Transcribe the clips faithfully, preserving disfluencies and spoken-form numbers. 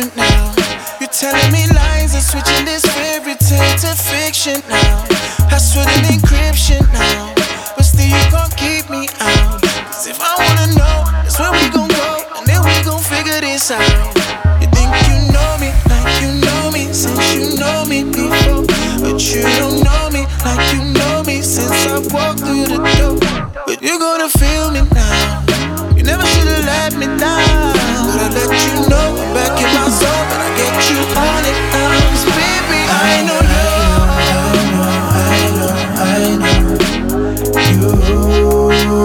different now. You're telling me lies and switching this fairy tale to fiction now. Password and encryption now, but still you can't keep me out. Cause if I wanna know, that's where we gon' go, and then we gon' figure this out. You think you know me like you know me since you know me before, but you don't know me like you know me since I walked through the door. But you're gonna feel me now. You never should've let me down, but I let you know I'm back in my zone, but I get you on it now. 'Cause baby, I know you. I know, I know, I know you.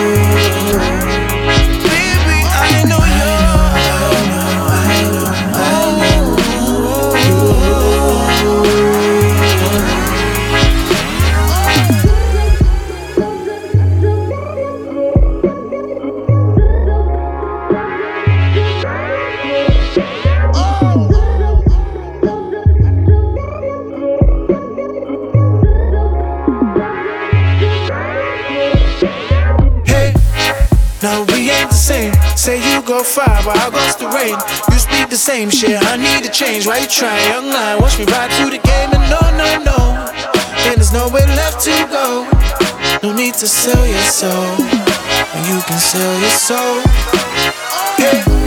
Baby, I know you. I know, I know, I know you. No, we ain't the same. Say you go far, but I goes the rain. You speak the same shit, I need a change. Why you try young line? Watch me ride through the game and no, no, no. And there's nowhere left to go. No need to sell your soul when you can sell your soul. Hey.